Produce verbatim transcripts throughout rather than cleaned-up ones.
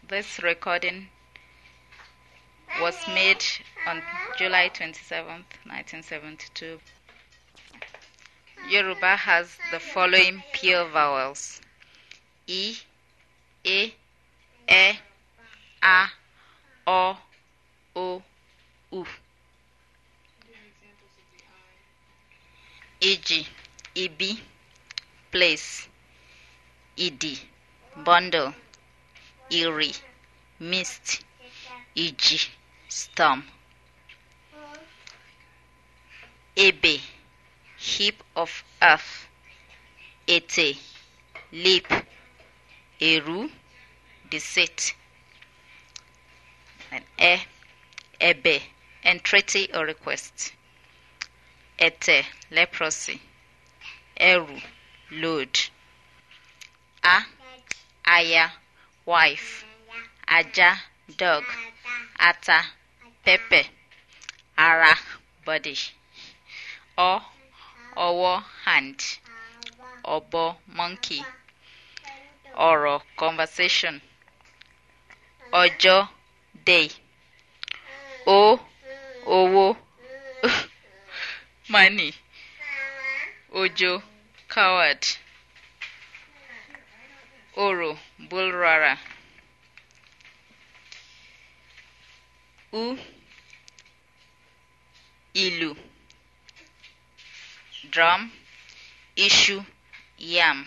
This recording was made on July twenty-seventh, nineteen seventy-two. Yoruba has the following pure vowels: I, E, E, A, O, O, U. E G, Ibi, place. Idi, bundle. Iri, mist. Iji, storm. Ebe, heap of earth. Ete, leap. Eru, deceit. And E, ebe, entreaty or request. Ete, leprosy. Eru, load. A, aya, wife. Aja, dog. Ata, pepper. Ara, body. O, owo, hand. Obo, monkey. Oro, conversation. Ojo, day. O, owo, money. Ojo, coward. Oro, bull-rara. U, ilu. Drum, issue, yam.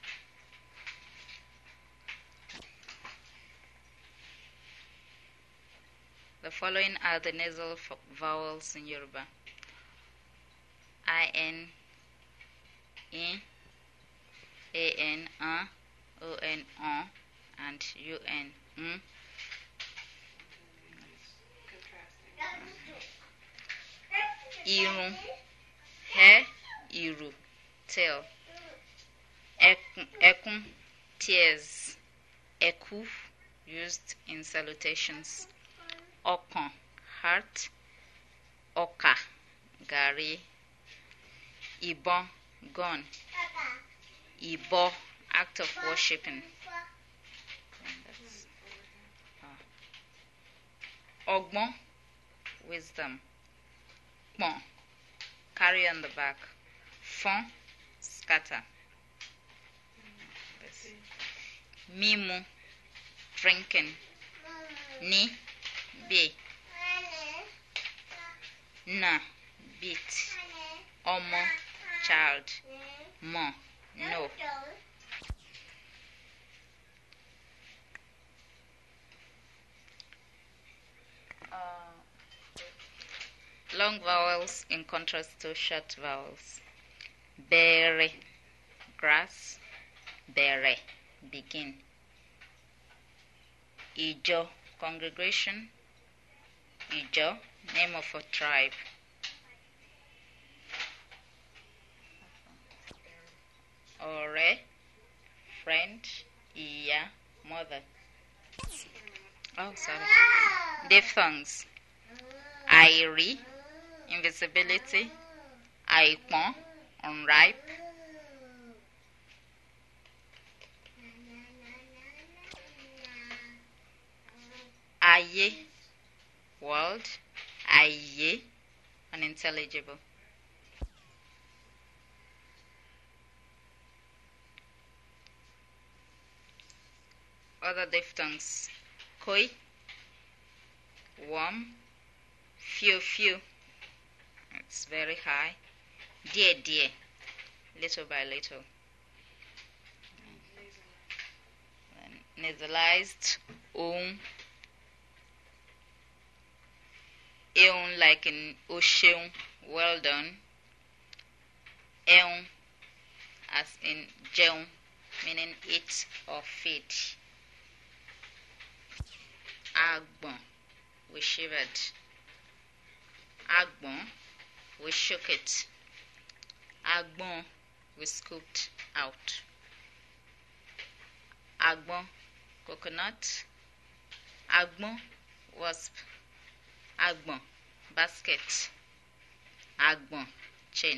The following are the nasal vowels in Yoruba: I N, I, A N, A, O N, O, and U N, M. Irun, hair, iru, tail. Ekun, ekun, tears. Eku, used in salutations. Okan, heart. Oka, gari. Ibon, gun. Ibo, act of worshipping. Ogbon, wisdom. Pon, carry on the back. Fon, scatter. Mimu, drinking. Ni, be. Na, beat. Omo, child. Mo, no. Uh, long vowels in contrast to short vowels. Bere, grass. Bere, begin. Ijo, congregation. Ijo, name of a tribe. Ore, friend. Iya, mother. Oh, sorry. Diphthongs. Airi, invisibility. Aipon, unripe. Aye, world. Aye, unintelligible. Other diphthongs: koi, warm. Few, few, it's very high. Dear, dear, little by little. And nasalized, um. Eun, like in ocean, well done. Eun, as in jeun, meaning eat or feed. Agbon, we shivered. Agbon, we shook it. Agbon, we scooped out. Agbon, coconut. Agbon, wasp. Agbon, basket. Agbon, chain.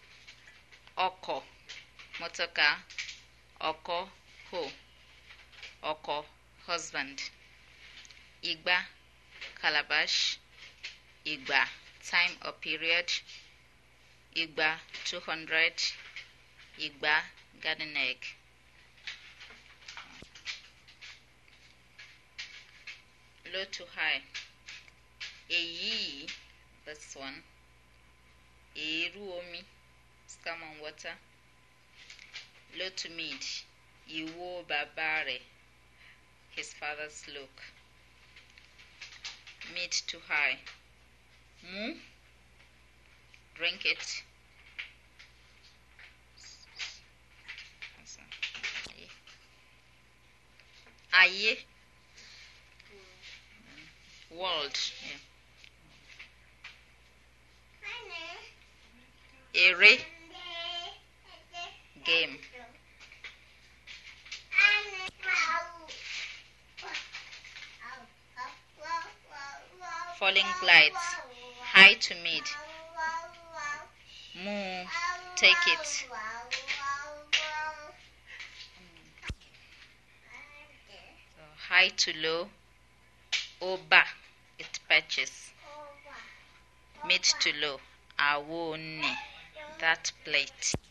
Oko, motorcar. Oko, hoe. Oko, husband. Igba, calabash. Igba, time or period. Igba, two hundred. Igba, garden egg. Low to high. Eyi, this one. Eruomi, scum on water. Low to mid. Iwo babare, his father's look. Mid to high. Mu, drink it. Aye, world. Yeah. Ere, game. Falling glides, high to mid. Mu, take it. So, high to low. Oba, it patches. Mid to low. Awoni, that plate.